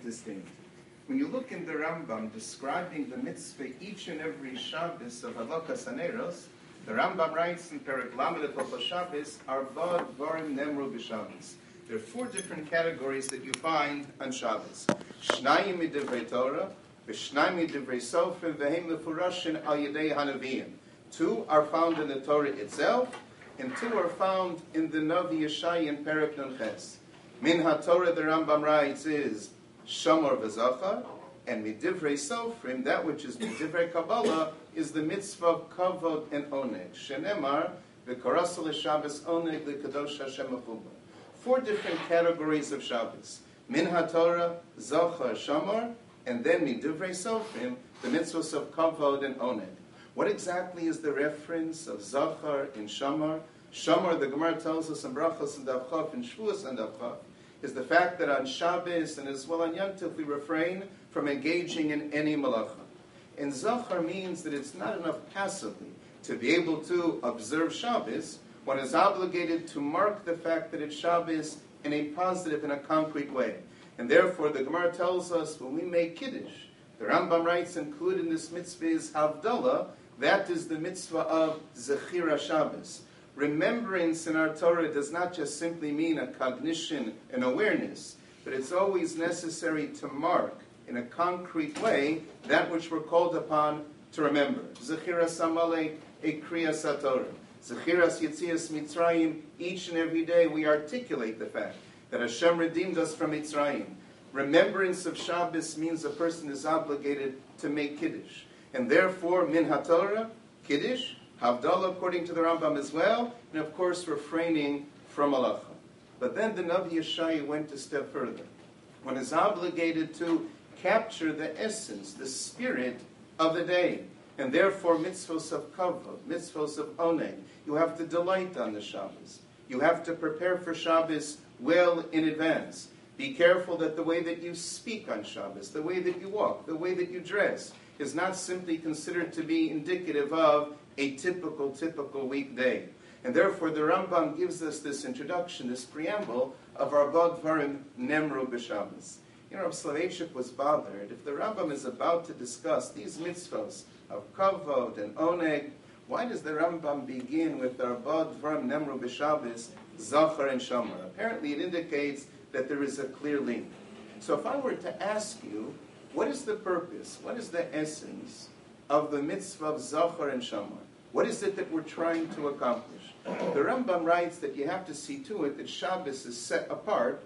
distinct. When you look in the Rambam describing the mitzvah each and every Shabbos of Halakas Haneros, the Rambam writes in Perek Lamed of Shabbos, Arba Dvarim Nemru B'Shabbos. There are 4 different categories that you find on Shabbos. Shnayim midivrei Torah, v'shnayim midivrei Sofrim, v'hem mefurashin al yedei hanaviyim. 2 are found in the Torah itself, and 2 are found in the Navi Yeshai in Perek Nun Ches. Min HaTorah, the Rambam writes, is Shamor v'Zachar, and midivrei Sofrim, that which is midivrei Kabbalah, is the mitzvah of Kavod and Oneg. Shenemar, v'karasa l'Shabbos Oneg l'Kadosh Hashem Achubah. 4 different categories of Shabbos. Min HaTorah, Zachar, Shamor, and then midivrei Sofrim, the mitzvahs of Kavod and Oneg. What exactly is the reference of Zachar in Shamar? Shamar, the Gemara tells us in Brachos and Davchav, and Shvuos and Davchav, is the fact that on Shabbos and as well on Yom Tov we refrain from engaging in any malacha. And Zachar means that it's not enough passively to be able to observe Shabbos. One is obligated to mark the fact that it's Shabbos in a positive and a concrete way. And therefore the Gemara tells us when we make Kiddush, the Rambam writes included in this mitzvah is Havdalah, that is the mitzvah of Zechira Shabbos. Remembrance in our Torah does not just simply mean a cognition and awareness, but it's always necessary to mark in a concrete way that which we're called upon to remember. Zechira Samale Ekriyas HaTorah. Zechiras Yetzias Mitzrayim, each and every day we articulate the fact that Hashem redeemed us from Mitzrayim. Remembrance of Shabbos means a person is obligated to make Kiddush. And therefore, Min HaTorah, Kiddush, Havdalah according to the Rambam as well, and of course refraining from Malacha. But then the Navi Yeshaya went a step further. One is obligated to capture the essence, the spirit of the day. And therefore, mitzvos of kavod, mitzvos of oneg, you have to delight on the Shabbos. You have to prepare for Shabbos well in advance. Be careful that the way that you speak on Shabbos, the way that you walk, the way that you dress, is not simply considered to be indicative of a typical weekday. And therefore, the Rambam gives us this introduction, this preamble of Arba Dvarim Nemru B'Shabbos. You know, Rav Soloveitchik was bothered. If the Rambam is about to discuss these mitzvahs of kavod and oneg, why does the Rambam begin with Arba Dvarim Nemru B'Shabbos, Zachar and Shamar? Apparently, it indicates that there is a clear link. So if I were to ask you, what is the purpose, what is the essence of the mitzvah of Zachar and Shamar? What is it that we're trying to accomplish? The Rambam writes that you have to see to it that Shabbos is set apart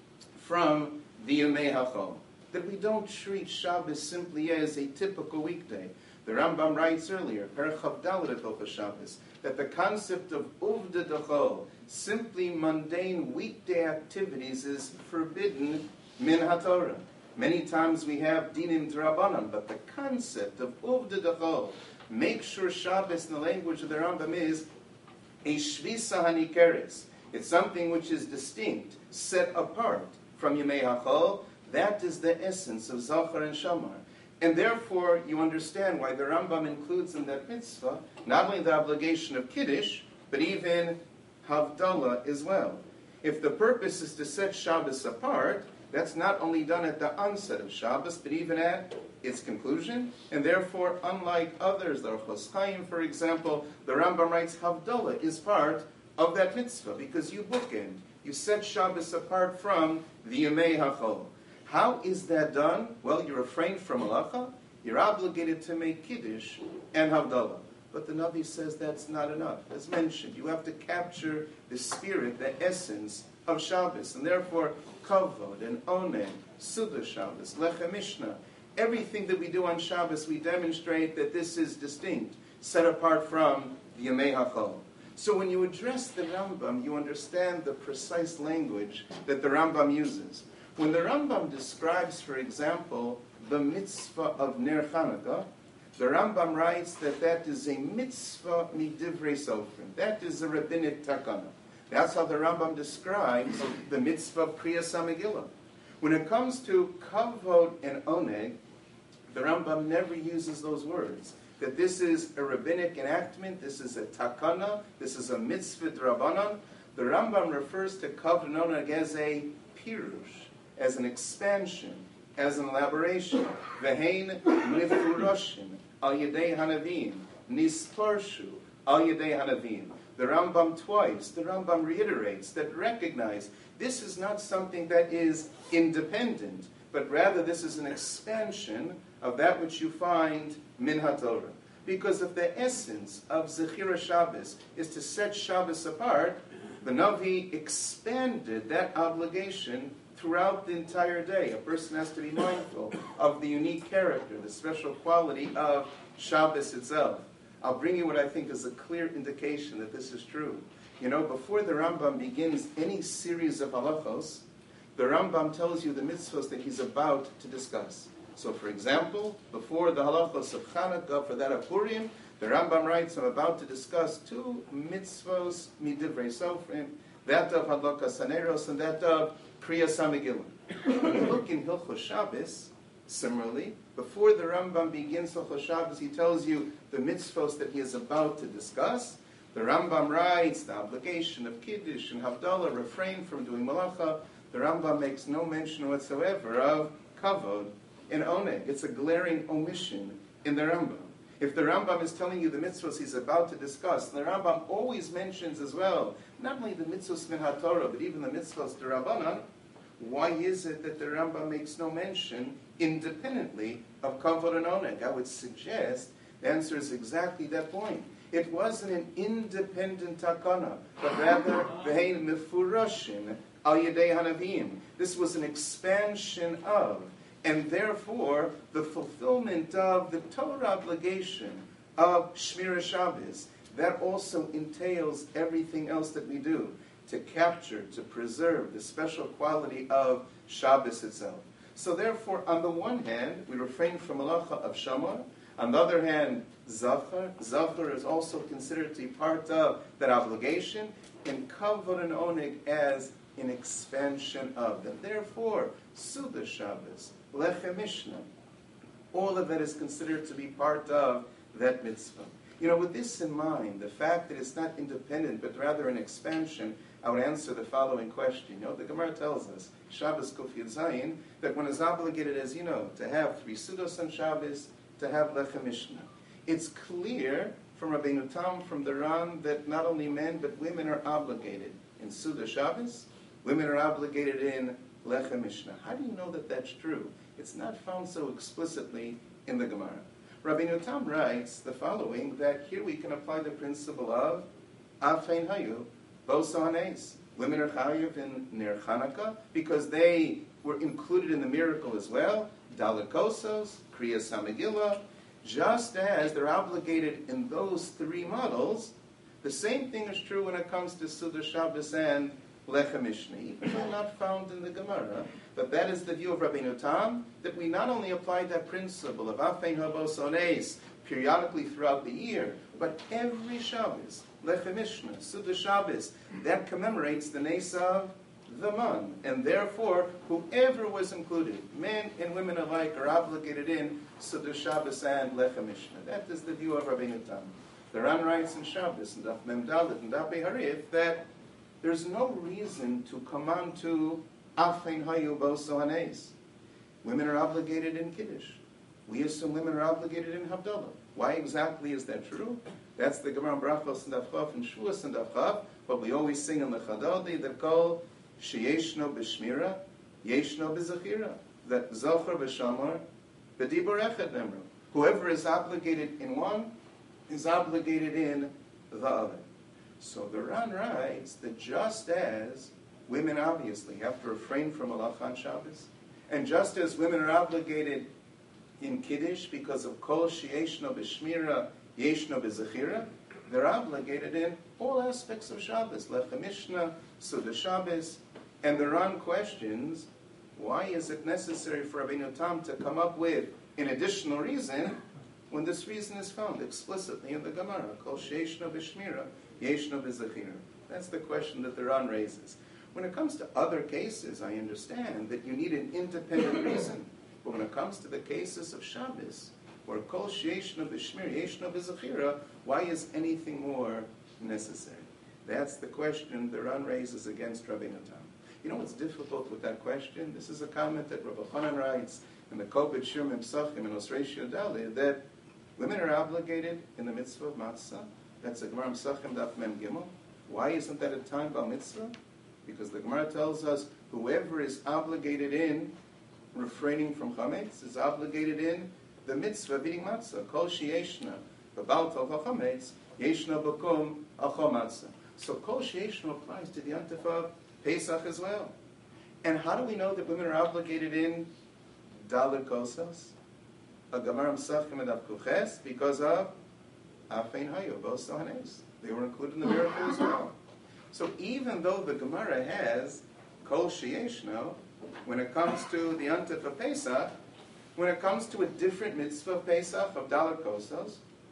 from the Yemei HaChol, that we don't treat Shabbos simply as a typical weekday. The Rambam writes earlier, Perek Chavdalet of Shabbos, that the concept of Uvda D'Chol, simply mundane weekday activities, is forbidden min HaTorah. Many times we have dinim d'Rabbanan, but the concept of Uvda D'Chol, make sure Shabbos in the language of the Rambam is a Shvisa Hanikeres. It's something which is distinct, set apart from Yemei HaChol. That is the essence of Zachar and Shamar. And therefore, you understand why the Rambam includes in that mitzvah not only the obligation of Kiddush, but even Havdalah as well. If the purpose is to set Shabbos apart, that's not only done at the onset of Shabbos, but even at its conclusion. And therefore, unlike others, the Orchos Chaim, for example, the Rambam writes Havdalah is part of that mitzvah, because you bookend, you set Shabbos apart from the Yemei HaChol. How is that done? Well, you refrain from malacha, you're obligated to make Kiddush and Havdalah. But the Navi says that's not enough. As mentioned, you have to capture the spirit, the essence of Shabbos. And therefore, Kavod and Oneg, Suda Shabbos, Lechem Mishnah, everything that we do on Shabbos, we demonstrate that this is distinct, set apart from the Yemei HaChol. So when you address the Rambam, you understand the precise language that the Rambam uses. When the Rambam describes, for example, the mitzvah of Ner Chanukah, the Rambam writes that that is a mitzvah midivrei Sofrim. That is a rabbinic takana. That's how the Rambam describes the mitzvah of Kriyas HaMegillah. When it comes to kavod and oneg, the Rambam never uses those words. That this is a rabbinic enactment, this is a takana, this is a mitzvah d'Rabbanan. The Rambam refers to kavod and oneg as a pirush, as an expansion, as an elaboration. Vehein mifuroshin al yedei hanavim nisparshu al yedei hanavim. The Rambam twice, the Rambam reiterates that recognize this is not something that is independent, but rather this is an expansion of that which you find min HaTorah. Because if the essence of Zechira Shabbos is to set Shabbos apart, the Navi expanded that obligation throughout the entire day. A person has to be mindful of the unique character, the special quality of Shabbos itself. I'll bring you what I think is a clear indication that this is true. You know, before the Rambam begins any series of halachos, the Rambam tells you the mitzvahs that he's about to discuss. So, for example, before the halachos of Chanukah, for that of Purim, the Rambam writes, I'm about to discuss two mitzvahs, midivrei sofrim, that of Hadlakas Haneros and that of Kriyas HaMegillah. When you look in Hilchos Shabbos, similarly, before the Rambam begins Hilchos Shabbos, he tells you the mitzvahs that he is about to discuss. The Rambam writes the obligation of Kiddush and Havdalah, refrain from doing Malacha. The Rambam makes no mention whatsoever of Kavod and Oneg. It's a glaring omission in the Rambam. If the Rambam is telling you the mitzvahs he's about to discuss, the Rambam always mentions as well, not only the mitzvahs min HaTorah, but even the mitzvahs d'Rabbanan. Why is it that the Rambam makes no mention independently of Kavod and Oneg? I would suggest the answer is exactly that point. It wasn't an independent takana, but rather v'hein mefurashin al yedei hanavim. This was an expansion of, and therefore the fulfillment of the Torah obligation of Shmira Shabbos. That also entails everything else that we do to capture, to preserve the special quality of Shabbos itself. So therefore, on the one hand, we refrain from malacha of Shamar. On the other hand, Zachar. Zachar is also considered to be part of that obligation, and Kavod and Oneg as an expansion of. And therefore, Suda Shabbos, Lechem Mishnah, all of that is considered to be part of that mitzvah. You know, with this in mind, the fact that it's not independent, but rather an expansion, I would answer the following question. You know, the Gemara tells us, Shabbos Kuf Yud Zayin, that one is obligated, as you know, to have 3 Sudos on Shabbos, to have Lechem Mishnah. It's clear from Rabbeinu Tam, from the Ran, that not only men, but women are obligated in Suda Shabbos, women are obligated in Lechem Mishnah. How do you know that that's true? It's not found so explicitly in the Gemara. Rabbeinu Tam writes the following, that here we can apply the principle of Afein Hayu, Bosa Hanes. Women are Chayiv in Ner Chanukah, because they were included in the miracle as well. Dalet Kosos, Kriyas HaMegillah, just as they're obligated in those 3 models, the same thing is true when it comes to Suda Shabbos and Lechem Mishnah, even though not found in the Gemara. But that is the view of Rabbeinu Tam, that we not only apply that principle of Afein Habos Ones periodically throughout the year, but every Shabbos, Lechem Mishnah, Suda Shabbos, that commemorates the Nes of the man, and therefore whoever was included, men and women alike, are obligated in Suda Shabbos and Lechem Mishnah. That is the view of Rabbeinu Tam. The Ran writes in Shabbos and Daf Mem Dalet and Daf Harif that there's no reason to come on to Afein Hayu Boso Hanes. Women are obligated in Kiddush. We assume women are obligated in Havdalah. Why exactly is that true? That's the Gemara Brachos and Daf Chav and Shavuos and Daf Chav, but we always sing in the Chadodi that call Sheyeshno b'Shmira, Yeshno b'Zachira, that Zachar b'Shamar, b'Dibur Echad Nemru. Whoever is obligated in one is obligated in the other. So the Ran writes that just as women obviously have to refrain from Malacha on Shabbos, and just as women are obligated in Kiddush because of Kol Sheyeshno b'Shmira, Yeshno b'Zachira, they're obligated in all aspects of Shabbos, Lechem Mishnah, Suda Shabbos. And the Ran questions, why is it necessary for Rabbeinu Tam to come up with an additional reason when this reason is found explicitly in the Gemara? Kol Sheyeshno b'Shmira, Yeshno b'Zachira. That's the question that the Ran raises. When it comes to other cases, I understand that you need an independent reason. But when it comes to the cases of Shabbos, where Kol Sheyeshno b'Shmira, Yeshno b'Zachira, why is anything more necessary? That's the question the Ran raises against Rabbeinu Tam. You know what's difficult with that question? This is a comment that Rabbi Chanan writes in the Kobet Shir Mem Psachim in Osratio Dali, that women are obligated in the mitzvah of matzah. That's the Gemara Psachim Daf Mem Gimel. Why isn't that a time bar mitzvah? Because the Gemara tells us whoever is obligated in refraining from chametz is obligated in the mitzvah of eating matzah. Kol sheyeshna b'bal tov chametz yeshna b'kum al matzah. So kol sheyeshna applies to the Yontif of Pesach as well. And how do we know that women are obligated in Dalet Kosas? A Gemara Psachim Daf Kuches, because of Afein Hayo Bos Hanes. They were included in the miracle as well. So even though the Gemara has Kol Sheyeshno, when it comes to the Yontif of Pesach, when it comes to a different mitzvah of Pesach, of Dalet Kosas,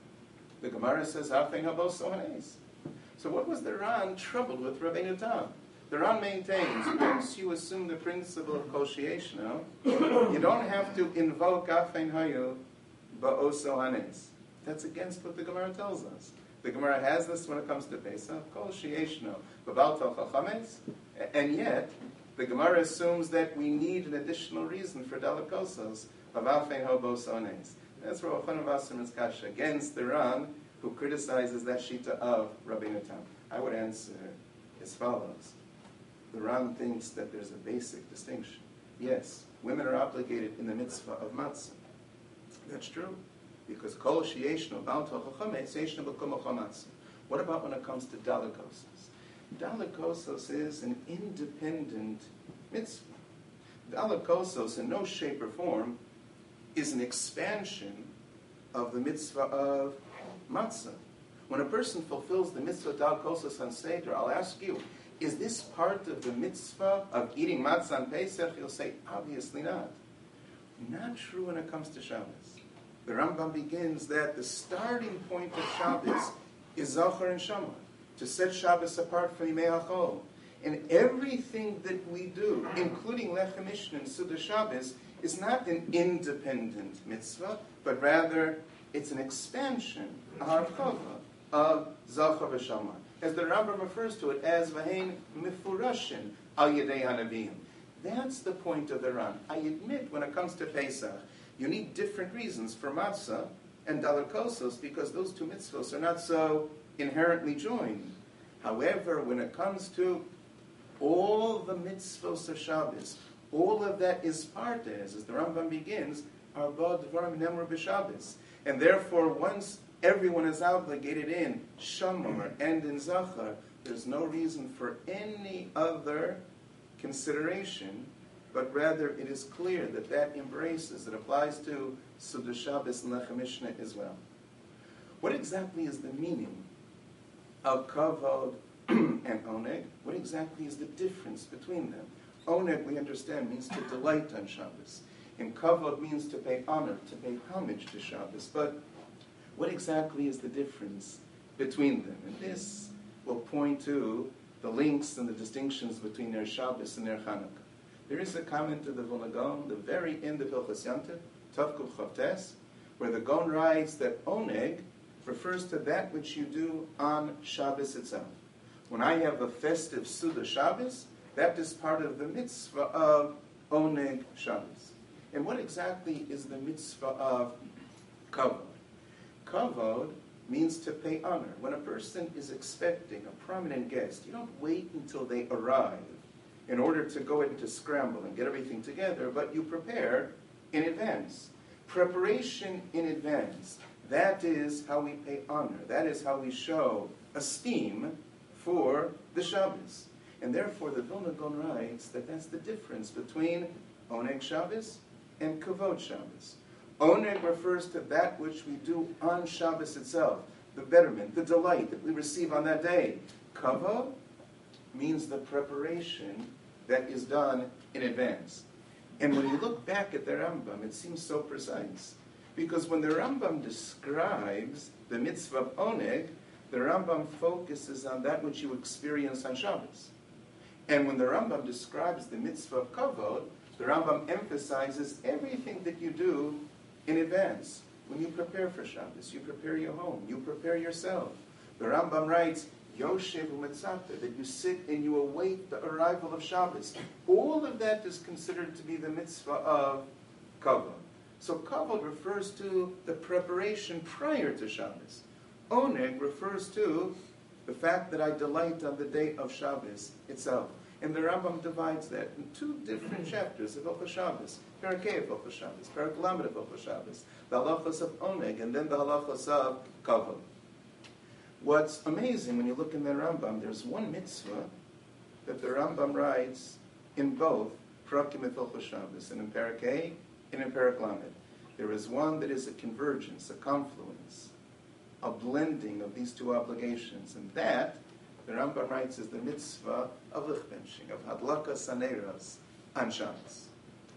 the Gemara says Afein Habos Hanes. So what was the Ran troubled with Rabbeinu Tam? The Ran maintains, once you assume the principle of Kol Sheyeshno, you don't have to invoke Afein Hayo Ba'oso Hanes. That's against what the Gemara tells us. The Gemara has this when it comes to Pesach, Kol Sheyeshno B'bal Tov Chametz, and yet the Gemara assumes that we need an additional reason for Dalet Kosas of Afein Hayo Ba'oso Hanes. That's where Yochanan Wasserman's kasha against the Ran, who criticizes that shita of Rabbeinu Tam. I would answer as follows. The Ran thinks that there's a basic distinction. Yes, women are obligated in the mitzvah of matzah. That's true, because kol sheyeshno b'al tov chametz yeshno b'kum matzah. What about when it comes to Dalet Kosas? Dalet Kosas is an independent mitzvah. Dalet Kosas, in no shape or form, is an expansion of the mitzvah of matzah. When a person fulfills the mitzvah of Dalet Kosas on Seder, I'll ask you, is this part of the mitzvah of eating matzah on Pesach? You'll say, obviously not. Not true when it comes to Shabbos. The Rambam begins that the starting point of Shabbos is Zachar and Shamar, to set Shabbos apart from Yimei HaChol. And everything that we do, including Lechem Mishnah and Suda Shabbos, is not an independent mitzvah, but rather it's an expansion, a harchava, of Zachar v'Shamar. As the Rambam refers to it as Vahein Mifurashin al Yedei HaNaviim. That's the point of the Ran. I admit, when it comes to Pesach, you need different reasons for matzah and Dalet Kosas, because those two mitzvahs are not so inherently joined. However, when it comes to all the mitzvahs of Shabbos, all of that is part as the Rambam begins, Arba Dvarim Nemru b'Shabbos. And therefore, once everyone is obligated in Shamar and in Zachar, there's no reason for any other consideration, but rather it is clear that that embraces, it applies to Suda Shabbos and Lechem Mishnah as well. What exactly is the meaning of Kavod and Oneg? What exactly is the difference between them? Oneg, we understand, means to delight on Shabbos. And Kavod means to pay honor, to pay homage to Shabbos. But what exactly is the difference between them? And this will point to the links and the distinctions between their Shabbos and their Chanukah. There is a comment of the Vilna Gaon, the very end of Hilchos Yontif, Tavkuf Chavtes, where the Gaon writes that Oneg refers to that which you do on Shabbos itself. When I have a festive Suda Shabbos, that is part of the mitzvah of Oneg Shabbos. And what exactly is the mitzvah of Kavod? Kavod means to pay honor. When a person is expecting a prominent guest, you don't wait until they arrive in order to go ahead and to scramble and get everything together, but you prepare in advance. Preparation in advance. That is how we pay honor. That is how we show esteem for the Shabbos. And therefore the Vilna Gaon writes that that's the difference between Oneg Shabbos and Kavod Shabbos. Oneg refers to that which we do on Shabbos itself, the betterment, the delight that we receive on that day. Kavod means the preparation that is done in advance. And when you look back at the Rambam, it seems so precise. Because when the Rambam describes the mitzvah of Oneg, the Rambam focuses on that which you experience on Shabbos. And when the Rambam describes the mitzvah of Kavod, the Rambam emphasizes everything that you do in advance. When you prepare for Shabbos, you prepare your home, you prepare yourself. The Rambam writes, Yoshev u'metzata, that you sit and you await the arrival of Shabbos. All of that is considered to be the mitzvah of kavod. So kavod refers to the preparation prior to Shabbos. Oneg refers to the fact that I delight on the day of Shabbos itself. And the Rambam divides that in two different chapters of Hilchos Shabbos. Perakei of Hilchos Shabbos, Perak Lamed of Hilchos Shabbos, the halachos of Oneg, and then the halachos of kavod. What's amazing when you look in the Rambam, there's one mitzvah that the Rambam writes in both Perakim of Hilchos Shabbos, and in Perakei and in Perak Lamed. There is one that is a convergence, a confluence, a blending of these two obligations, and that, the Rambam writes, is the mitzvah of lichbenching, of hadlakas haneros on Shabbos.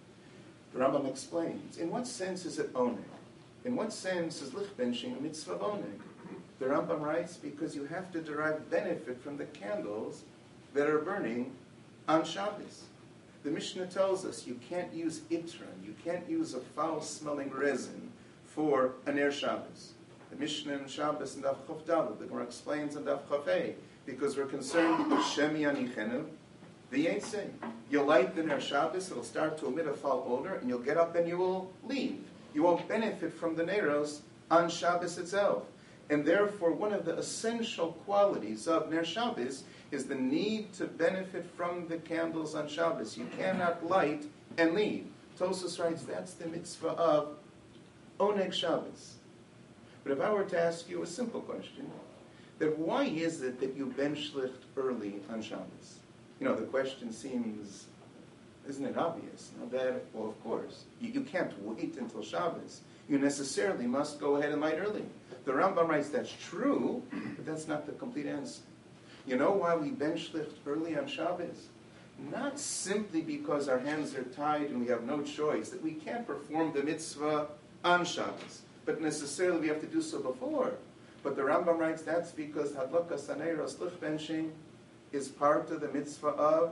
The Rambam explains, in what sense is it oneg? In what sense is lichbenching a mitzvah of oneg? The Rambam writes, because you have to derive benefit from the candles that are burning on Shabbos. The Mishnah tells us you can't use itran, you can't use a foul-smelling resin for a ner Shabbos. The Mishnah in Shabbos and Daf Chof Daled, the Gemara explains in Daf Chof Hey, because we're concerned with Shemi Anichenu, the Yitzay. You'll light the ner Shabbos, it'll start to emit a foul odor, and you'll get up and you will leave. You won't benefit from the neros on Shabbos itself. And therefore, one of the essential qualities of ner Shabbos is the need to benefit from the candles on Shabbos. You cannot light and leave. Tosfos writes that's the mitzvah of oneg Shabbos. But if I were to ask you a simple question, that why is it that you bench lift early on Shabbos? You know, the question seems, isn't it obvious? That, well, of course, you can't wait until Shabbos. You necessarily must go ahead and light early. The Rambam writes that's true, but that's not the complete answer. You know why we bench lift early on Shabbos? Not simply because our hands are tied and we have no choice, that we can't perform the mitzvah on Shabbos, but necessarily we have to do so before. But the Rambam writes that's because hadlakas haneros lichbenching is part of the mitzvah of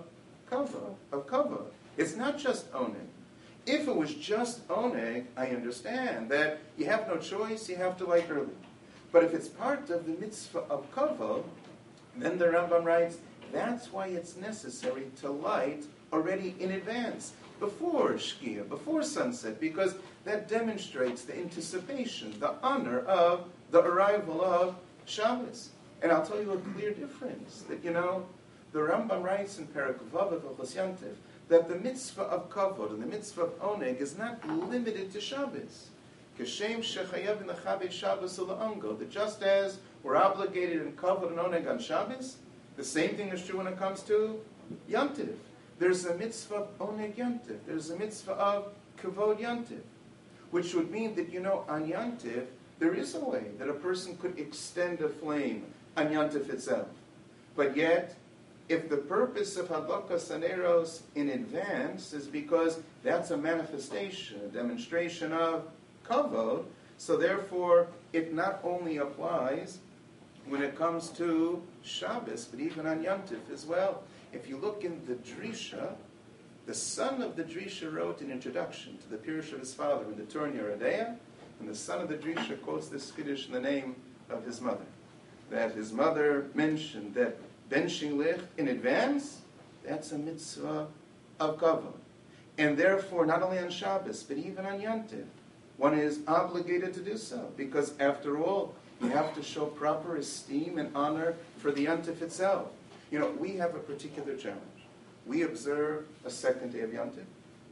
kavod. It's not just oneg. If it was just oneg, I understand that you have no choice, you have to light early. But if it's part of the mitzvah of kavod, then the Rambam writes, that's why it's necessary to light already in advance, before Shkia, before sunset, because that demonstrates the anticipation, the honor of the arrival of Shabbos. And I'll tell you a clear difference, that, you know, the Rambam writes in Perak Vav of Hilchos Yantiv, that the mitzvah of kavod and the mitzvah of oneg is not limited to Shabbos. Kashem shechayev in the Chabed Shabbos u'la'ango, that just as we're obligated in kavod and oneg on Shabbos, the same thing is true when it comes to Yantiv. There's a mitzvah of oneg Yantiv. There's a mitzvah of kavod Yantiv, which would mean that, you know, on Yantiv, there is a way that a person could extend a flame on Yantiv itself. But yet, if the purpose of hadlakas haneros in advance is because that's a manifestation, a demonstration of kavod, so therefore it not only applies when it comes to Shabbos, but even on Yantiv as well. If you look in the Drisha, the son of the Drisha wrote an introduction to the Pirush of his father in the Torah Yerodea, and the son of the Drisha quotes this Kiddush in the name of his mother. That his mother mentioned that benching licht in advance, that's a mitzvah of kavod. And therefore, not only on Shabbos, but even on Yantiv, one is obligated to do so, because after all, you have to show proper esteem and honor for the Yantiv itself. You know, we have a particular challenge. We observe a second day of Yantiv,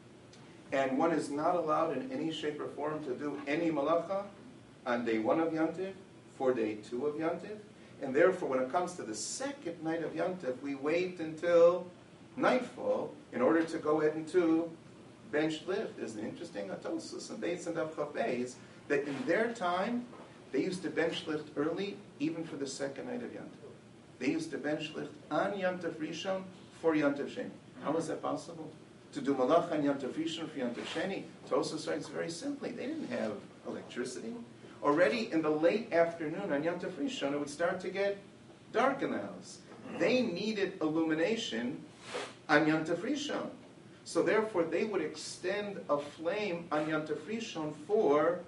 and one is not allowed in any shape or form to do any malacha on day 1 of Yantiv, for day 2 of Yantiv, and therefore when it comes to the second night of Yantiv, we wait until nightfall in order to go ahead and to bench lift. There's an interesting Tosfos and Beis and Daf Chof Beis that in their time, they used to bench lift early, even for the second night of Yantiv. They used to bench lift on Yantiv Rishon for Yantiv Sheni. How is that possible? To do malach on Yantiv Rishon for Yantiv Sheni, Tosfos writes very simply, they didn't have electricity. Already in the late afternoon on Yantiv Rishon, it would start to get dark in the house. They needed illumination on Yantiv Rishon. So therefore, they would extend a flame on Yantiv Rishon for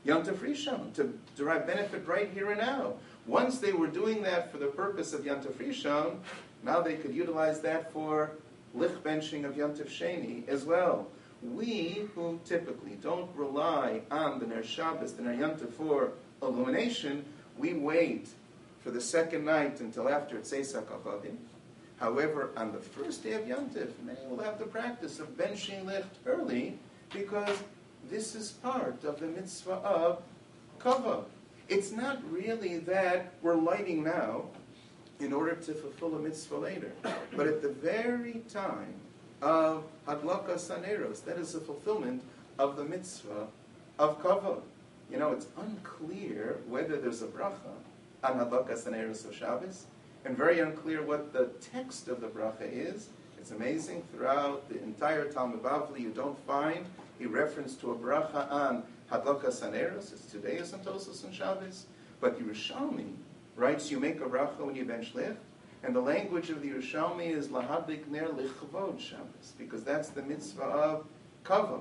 Yontif Rishon, to derive benefit right here and now. Once they were doing that for the purpose of Yontif Rishon, now they could utilize that for lich benching of Yontif Sheni as well. We, who typically don't rely on the Ner Shabbos, the Ner Yontif for illumination, we wait for the second night until after Tzeis HaKochadim. However, on the first day of Yontif, many will have the practice of benching licht early because this is part of the mitzvah of kavod. It's not really that we're lighting now in order to fulfill a mitzvah later, but at the very time of Hadlakas Haneros, that is the fulfillment of the mitzvah of kavod. You know, it's unclear whether there's a bracha on Hadlakas Haneros of Shabbos, and very unclear what the text of the bracha is. It's amazing, throughout the entire Talmud Bavli, you don't find a reference to a bracha on Hadlakas Haneros. It's Judaism, Tosos, and Shabbos. But Yerushalmi writes, you make a bracha when you bench licht, and the language of the Yerushalmi is Lahadlik Ner Lichvod Shabbos, because that's the mitzvah of kavod.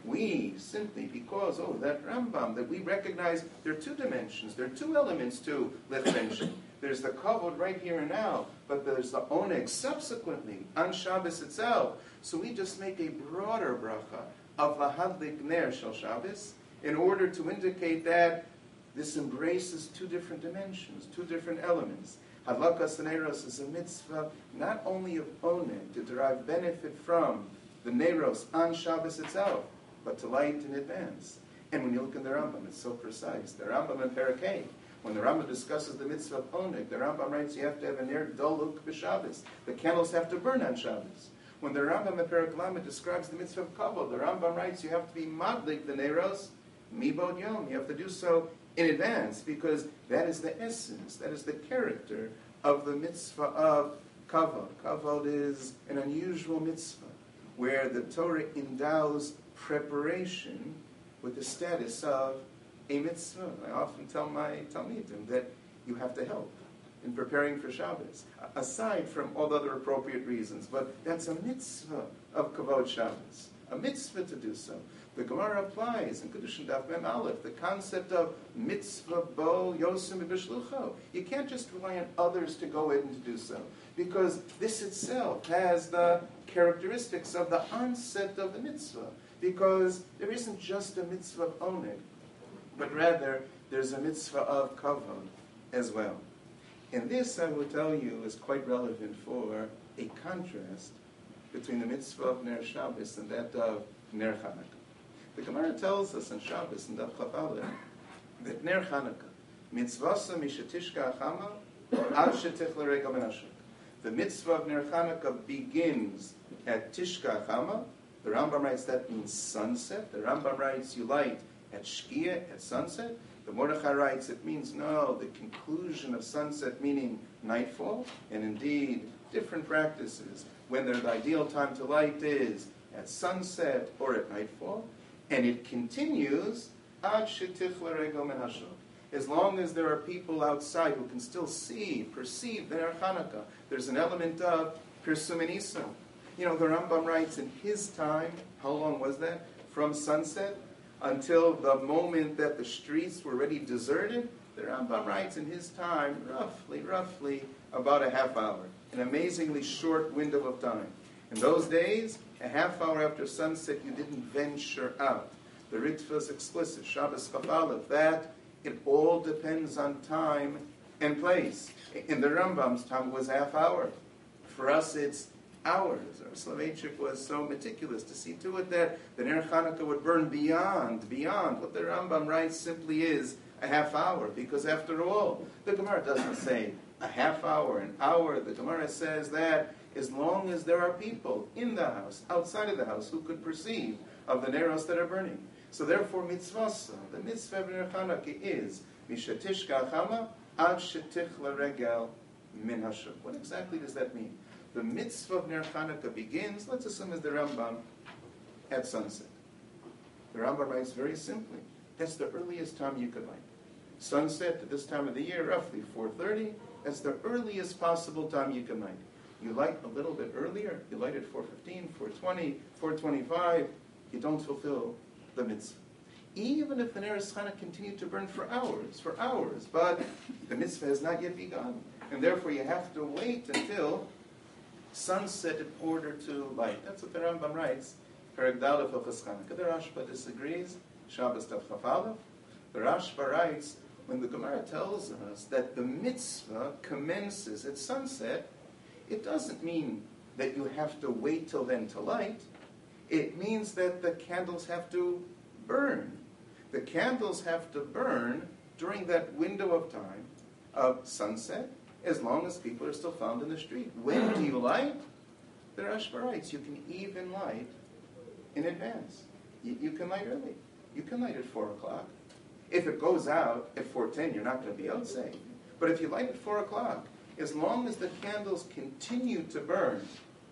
We simply, because, that Rambam, that we recognize there are two dimensions, there are two elements to licht benching. There's the kavod right here and now, but there's the oneg subsequently on Shabbos itself. So we just make a broader bracha of Lahadlik Ner Shel Shabbos in order to indicate that this embraces two different dimensions, two different elements. Hadlakas Haneros is a mitzvah not only of oneg, to derive benefit from the Neros on Shabbos itself, but to light in advance. And when you look in the Rambam, it's so precise. The Rambam in Parakeh, when the Rambam discusses the mitzvah of oneg, the Rambam writes you have to have a ner doluk b'Shabbos. The candles have to burn on Shabbos. When the Rambam in Perek Lamed describes the mitzvah of kavod, the Rambam writes you have to be madlik the neros mibod yom. You have to do so in advance, because that is the essence, that is the character of the mitzvah of kavod. Kavod is an unusual mitzvah where the Torah endows preparation with the status of a mitzvah. I often tell my Talmidim that you have to help in preparing for Shabbos, aside from all other appropriate reasons. But that's a mitzvah of Kavod Shabbos, a mitzvah to do so. The Gemara applies in Kedushin Daf Mem Aleph the concept of mitzvah bo yosim b'shlucho. You can't just rely on others to go in and to do so, because this itself has the characteristics of the onset of the mitzvah, because there isn't just a mitzvah of oneg, but rather there's a mitzvah of kavod as well. And this, I will tell you, is quite relevant for a contrast between the mitzvah of Ner Shabbos and that of Ner Chanukah. The Gemara tells us in Shabbos, in Daf Chaf Aleph, that Ner Chanukah, mitzvasa mishatishka achama, ad shetich l'regel menashuk. The mitzvah of Ner Chanukah begins at Tishka Achama. The Rambam writes that means sunset. The Rambam writes you light at Shkia, at sunset. The Mordechai writes it means no, the conclusion of sunset, meaning nightfall. And indeed, different practices, when the ideal time to light is at sunset or at nightfall. And it continues ad shetich l'regel min hashuk. As long as there are people outside who can still see, perceive the Ner Chanukah, there's an element of Pirsum Nisa. You know, the Rambam writes in his time, how long was that? From sunset until the moment that the streets were already deserted, the Rambam writes in his time, roughly about a half hour. An amazingly short window of time. In those days, a half hour after sunset, you didn't venture out. The Ritva is explicit, Shabbos Chaf Aleph, that it all depends on time and place. In the Rambam's time, it was a half hour. For us, it's hours. Our Soloveitchik was so meticulous to see to it that the Ner Chanukah would burn beyond. What the Rambam writes simply is a half hour, because after all, the Gemara doesn't say a half hour, an hour. The Gemara says that as long as there are people in the house, outside of the house, who could perceive of the neros that are burning. So therefore, mitzvasa, the mitzvah of Ner Chanukah is mishatishka achama ad shetich l'regel min hashuk. What exactly does that mean? The mitzvah of Ner Chanukah begins, let's assume as the Rambam, at sunset. The Rambam writes very simply, that's the earliest time you could light. Sunset at this time of the year, roughly 4:30, that's the earliest possible time you can light. You light a little bit earlier, you light at 4:15, 4:20, 4:25, you don't fulfill the mitzvah. even if the Ner Chana continued to burn for hours, but the mitzvah has not yet begun. And therefore you have to wait until sunset in order to light. That's what the Rambam writes. Perek Daled Hilchos Chanukah. The Rashba disagrees. Shabbos Daf Chaf Aleph. The Rashba writes, when the Gemara tells us that the mitzvah commences at sunset, it doesn't mean that you have to wait till then to light. It means that the candles have to burn. The candles have to burn during that window of time of sunset, as long as people are still found in the street. When do you light? The Rashba writes, you can even light in advance. You can light early. You can light at 4 o'clock. If it goes out at 4:10, you're not going to be outside. But if you light at 4 o'clock, as long as the candles continue to burn,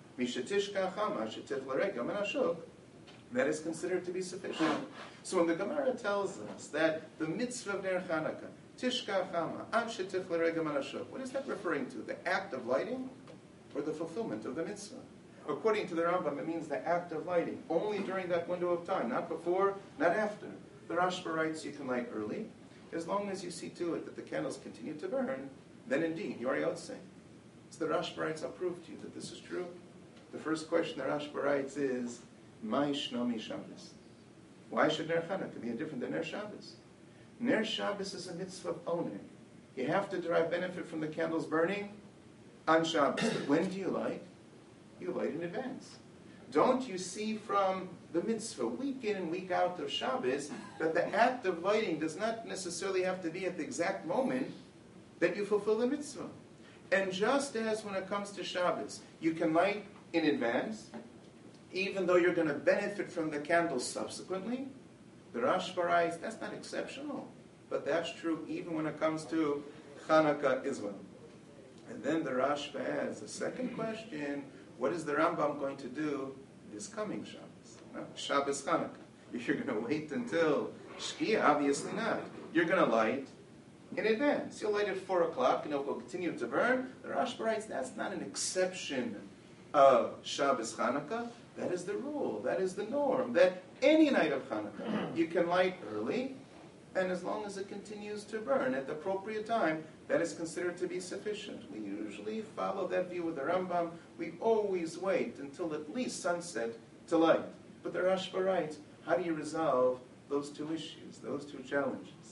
that is considered to be sufficient. So when the Gemara tells us that the mitzvah of Ner Chanukah, Tishka Chama, Ad Shetif L'Regel Manashok, what is that referring to? The act of lighting or the fulfillment of the mitzvah? According to the Rambam, it means the act of lighting, only during that window of time, not before, not after. The Rashba writes you can light early, as long as you see to it that the candles continue to burn, then indeed you are Yotzei. So the Rashba writes, I'll prove to you that this is true. The first question the Rashba writes is, Mai Shnomi Shabbos. Why should Ner Chanukah be different than Ner Shabbos? Ner Shabbos is a mitzvah of oneg. You have to derive benefit from the candles burning on Shabbos. But when do you light? You light in advance. Don't you see from the mitzvah, week in and week out of Shabbos, that the act of lighting does not necessarily have to be at the exact moment that you fulfill the mitzvah. And just as when it comes to Shabbos, you can light in advance, even though you're going to benefit from the candles subsequently, the Rashba writes, that's not exceptional. But that's true even when it comes to Chanukah as well. And then the Rashba adds the second question, what is the Rambam going to do this coming Shabbos? No, Shabbos Chanukah. You're going to wait until Shkia? Obviously not. You're going to light in advance. You'll light at 4 o'clock and it will continue to burn. The Rashba writes, that's not an exception of Shabbos Chanukah. That is the rule. That is the norm. That any night of Chanukah, you can light early, and as long as it continues to burn at the appropriate time, that is considered to be sufficient. We usually follow that view with the Rambam. We always wait until at least sunset to light. But the Rashba writes, how do you resolve those two issues, those two challenges?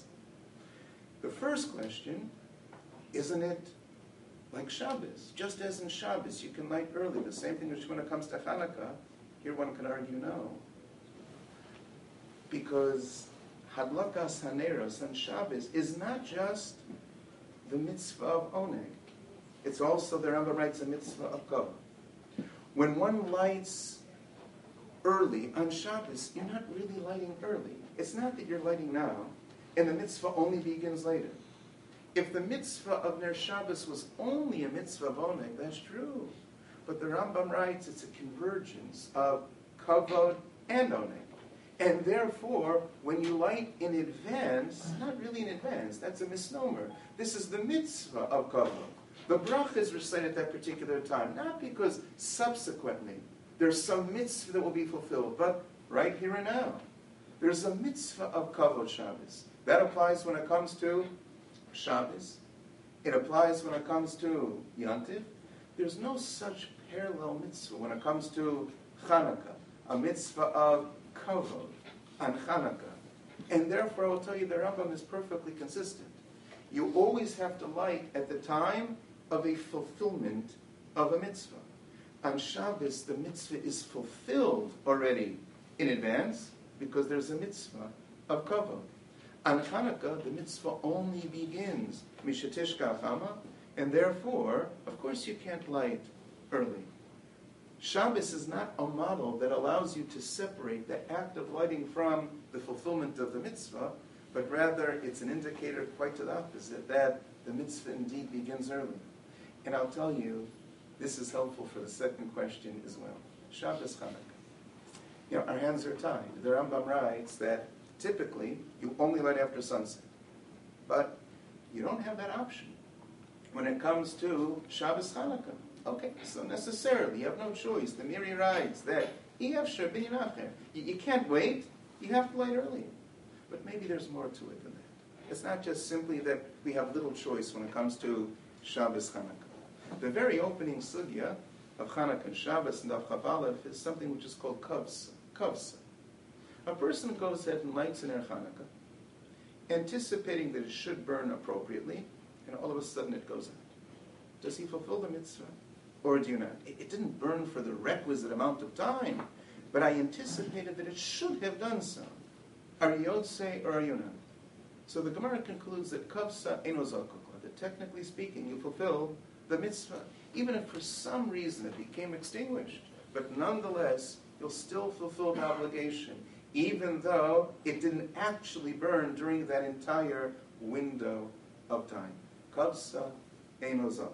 The first question, isn't it like Shabbos? Just as in Shabbos, you can light early. The same thing when it comes to Chanukah. Here one can argue no. Because Hadlakas Haneros on Shabbos is not just the mitzvah of Oneg. It's also, the Rambam writes, a mitzvah of Kavod. When one lights early on Shabbos, you're not really lighting early. It's not that you're lighting now, and the mitzvah only begins later. If the mitzvah of Ner Shabbos was only a mitzvah of Oneg, that's true. But the Rambam writes it's a convergence of Kavod and Oneg. And therefore, when you light in advance, not really in advance, that's a misnomer. This is the mitzvah of Kavod. The bracha is recited at that particular time, not because subsequently there's some mitzvah that will be fulfilled, but right here and now. There's a mitzvah of Kavod Shabbos. That applies when it comes to Shabbos. It applies when it comes to Yantiv. There's no such parallel mitzvah when it comes to Chanukah, a mitzvah of Kavod on Chanukah. And therefore, I will tell you, the Rambam is perfectly consistent. You always have to light at the time of a fulfillment of a mitzvah. On Shabbos, the mitzvah is fulfilled already in advance because there's a mitzvah of Kavod. On Chanukah, the mitzvah only begins Mishatishka Chama, and therefore, of course, you can't light early. Shabbos is not a model that allows you to separate the act of lighting from the fulfillment of the mitzvah, but rather it's an indicator quite to the opposite, that the mitzvah indeed begins early. And I'll tell you, this is helpful for the second question as well. Shabbos Chanukah. Our hands are tied. The Rambam writes that typically you only light after sunset. But you don't have that option when it comes to Shabbos Chanukah. Okay, so necessarily you have no choice. The Miri writes that you can't wait, you have to light early. But maybe there's more to it than that. It's not just simply that we have little choice when it comes to Shabbos Chanukah. The very opening sugya of Chanukah and Shabbos and Daf Chav Aleph is something which is called kavsa. Kavsa. A person goes ahead and lights an Chanukah, anticipating that it should burn appropriately, and all of a sudden it goes out. Does he fulfill the mitzvah? Or do you not? It didn't burn for the requisite amount of time, but I anticipated that it should have done so. Are you yotzei or are you not? So the Gemara concludes that kavsa eno zakukla, that technically speaking, you fulfill the mitzvah, even if for some reason it became extinguished. But nonetheless, you'll still fulfill the obligation, even though it didn't actually burn during that entire window of time. Kavsa eno zakukla.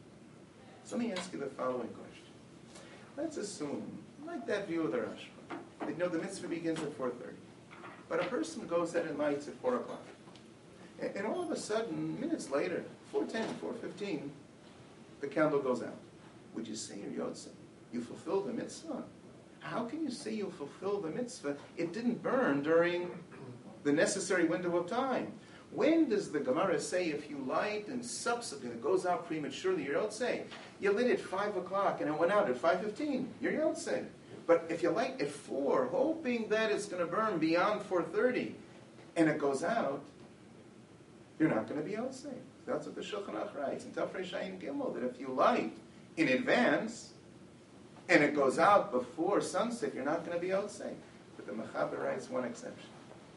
So let me ask you the following question. Let's assume, like that view of the Rashba, that the mitzvah begins at 4:30. But a person goes ahead and lights at 4 o'clock. And all of a sudden, minutes later, 4:10, 4:15, the candle goes out. Would you say you're yotzei? You fulfilled the mitzvah? How can you say you fulfilled the mitzvah? It didn't burn during the necessary window of time. When does the Gemara say if you light and subsequently it goes out prematurely, you're yotzei? You lit at 5 o'clock and it went out at 5:15, you're yotzei. But if you light at 4, hoping that it's going to burn beyond 4:30, and it goes out, you're not going to be yotzei. That's what the Shulchan Aruch writes in Tafrei Shayin Gimel, that if you light in advance and it goes out before sunset, you're not going to be yotzei. But the Mechaber writes one exception: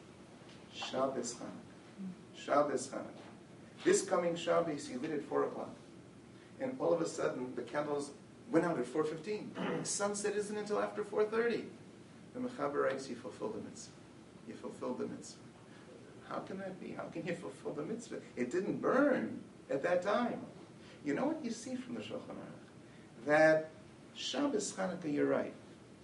Shabbos Chanukah. Shabbos Chanukah. This coming Shabbos, you lit at 4 o'clock, and all of a sudden the candles went out at 4:15. Sunset isn't until after 4:30. The Mechaber writes, you fulfilled the mitzvah. You fulfilled the mitzvah. How can that be? How can you fulfill the mitzvah? It didn't burn at that time. You know what you see from the Shulchan Aruch? That Shabbos Chanukah, you're right.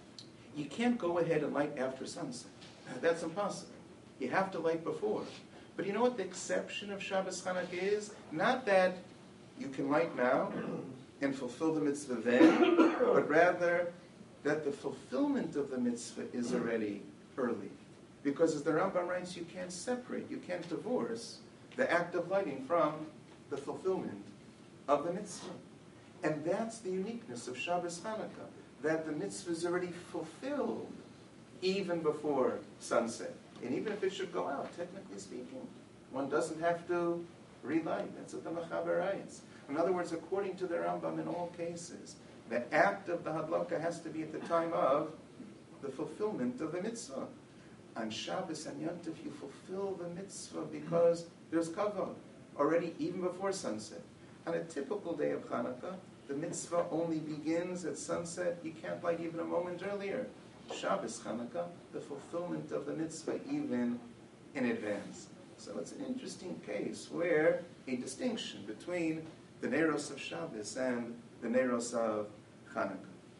You can't go ahead and light after sunset. That's impossible. You have to light before. But you know what the exception of Shabbos Chanukah is? Not that you can light now and fulfill the mitzvah then, but rather that the fulfillment of the mitzvah is already early. Because as the Rambam writes, you can't separate, you can't divorce the act of lighting from the fulfillment of the mitzvah. And that's the uniqueness of Shabbos Chanukah, that the mitzvah is already fulfilled even before sunset. And even if it should go out, technically speaking, one doesn't have to relight. That's what the Mechaber writes. In other words, according to the Rambam, in all cases, the act of the Hadlaka has to be at the time of the fulfillment of the mitzvah. On Shabbos and Yom Tov, you fulfill the mitzvah because there's kavod already, even before sunset. On a typical day of Chanukah, the mitzvah only begins at sunset. You can't light even a moment earlier. Shabbos Chanukah, the fulfillment of the mitzvah even in advance. So it's an interesting case where a distinction between the Neiros of Shabbos and the Neiros of Chanukah.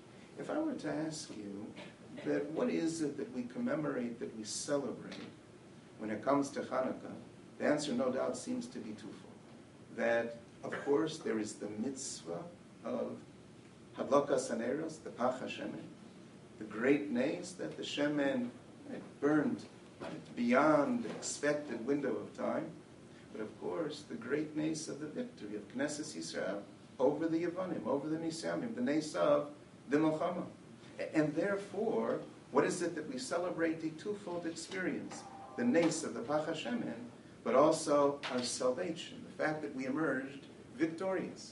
If I were to ask you that what is it that we commemorate, that we celebrate when it comes to Chanukah, the answer no doubt seems to be twofold. That, of course, there is the mitzvah of Hadlakas Haneros, the Pach HaShemen, the great nays that the Shemen burned beyond the expected window of time. But of course, the great nays of the victory of Knesset Yisrael over the Yevonim, over the Misyamim, the nays of the Milchama. And therefore, what is it that we celebrate? The twofold experience, the nays of the Pach HaShemen, but also our salvation, the fact that we emerged victorious.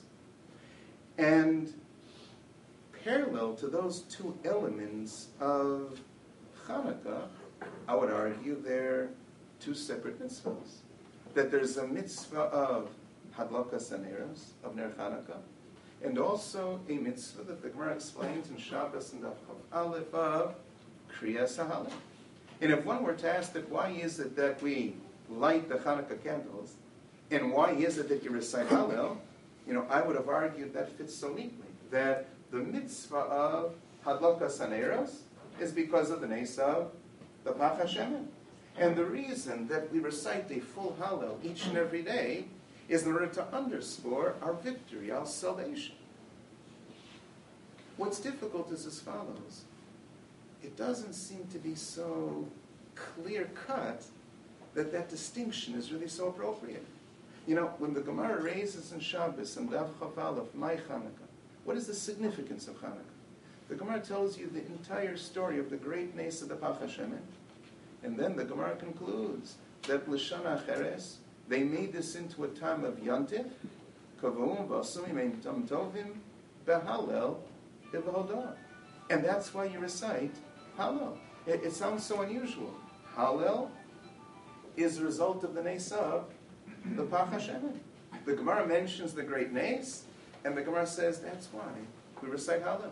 And parallel to those two elements of Chanukah, I would argue they're two separate mitzvahs. That there's a mitzvah of Hadlakas Haneros, of Ner Chanukah, and also a mitzvah that the Gemara explains in Shabbos and Daf Chav Aleph of Kriyas HaHalel. And if one were to ask that why is it that we light the Chanukah candles, and why is it that you recite Hallel, I would have argued that fits so neatly, that the mitzvah of Hadlakas Haneros is because of the nays of the Pach HaShemen. And the reason that we recite a full Hallel each and every day is in order to underscore our victory, our salvation. What's difficult is as follows. It doesn't seem to be so clear-cut that distinction is really so appropriate. You know, when the Gemara raises in Shabbos and Daf Chaf Aleph, my Chanukah, what is the significance of Chanukah? The Gemara tells you the entire story of the great Nes of the Pach HaShemen, and then the Gemara concludes that L'Shana Acheres, they made this into a time of Yantif, Kavum V'asumim Ein Tam Tovim, Behalel, B'Hodah. And that's why you recite Hallel. It sounds so unusual. Hallel is a result of the Nes of the Pach HaShemen. The Gemara mentions the great Nes, and the Gemara says that's why we recite Hallel.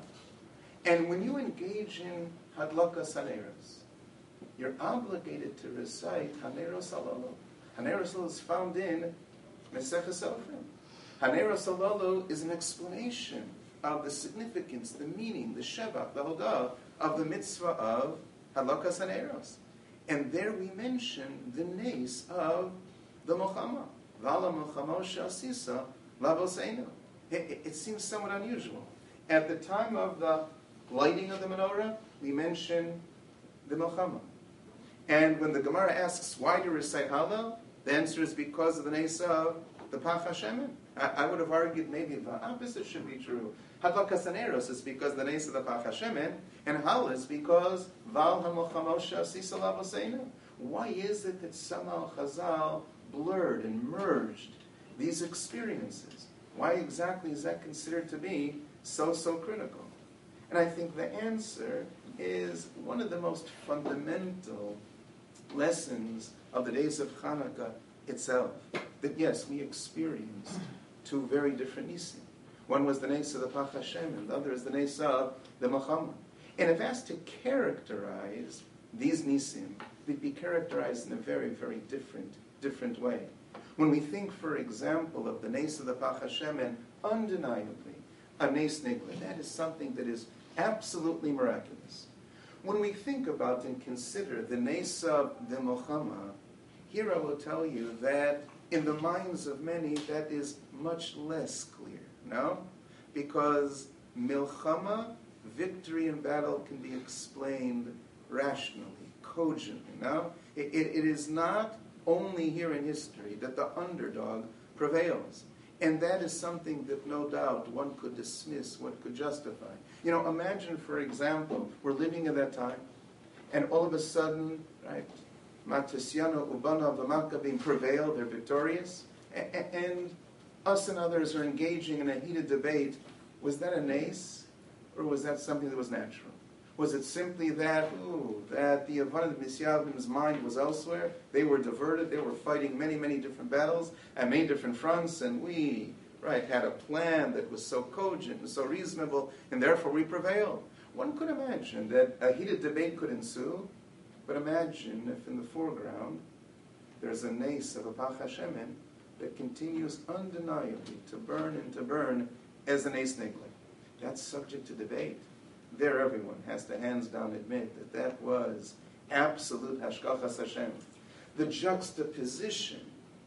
And when you engage in Hadlakas Haneros, you're obligated to recite Haneros Halalu. Haneros Halalu is found in Meseches Sofrim. Haneros Halalu is an explanation of the significance, the meaning, the Shevach, the Hodah of the mitzvah of Hadlakas Haneros. And there we mention the Nes of the Mochama. Vala Mochama Shasisa Lavoseinu. It seems somewhat unusual. At the time of the lighting of the menorah, we mention the Mochama. And when the Gemara asks why to recite Hallel, the answer is because of the Nes of the Pach HaShemen. I would have argued maybe the opposite should be true. Hadlakas Haneros is because the Nes of the Pach HaShemen, and Hallel is because Val HaMochama Shasisa Lavoseinu. Why is it that somehow Chazal blurred and merged these experiences? Why exactly is that considered to be so critical? And I think the answer is one of the most fundamental lessons of the days of Hanukkah itself. That yes, we experienced two very different Nisim. One was the Nes of the Pach HaShemen, and the other is the Nes of the Mochama. And if asked to characterize these Nisim, they'd be characterized in a very, very different way. When we think, for example, of the Nes of the Pach HaShemen, undeniably, a Nes Nigla, that is something that is absolutely miraculous. When we think about and consider the Nes of the Mochama, here I will tell you that in the minds of many that is much less clear, no? Because Milchama, victory in battle, can be explained rationally, cogently, no? It is not only here in history that the underdog prevails. And that is something that no doubt one could dismiss, one could justify. You know, imagine, for example, we're living in that time, and all of a sudden, right, Matisyahu, Ubana, V'Maccabim prevail, they're victorious, and us and others are engaging in a heated debate. Was that a nes, or was that something that was natural? Was it simply that the Yavana of Misyavim's mind was elsewhere? They were diverted, they were fighting many different battles at many different fronts, and we, had a plan that was so cogent and so reasonable, and therefore we prevailed. One could imagine that a heated debate could ensue, but imagine if in the foreground there's a nes of a Pach HaShemen that continues undeniably to burn as a nes nigla. That's subject to debate. There everyone has to hands down admit that was absolute Hashgachas Hashem. The juxtaposition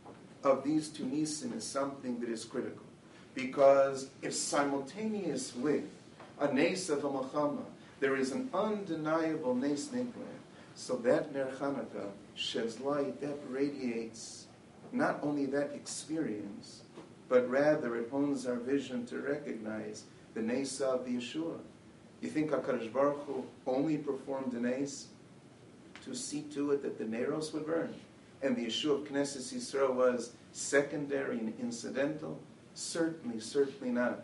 of these two nisim is something that is critical, because if simultaneous with a nes of a Mochama, there is an undeniable nes nigla, so that Ner Chanukah sheds light, that radiates not only that experience, but rather it hones our vision to recognize the nes of the Yeshua. You think HaKadosh Baruch Hu only performed the nes to see to it that the Neros would burn, and the Yeshua of Knesset Yisrael was secondary and incidental? Certainly not.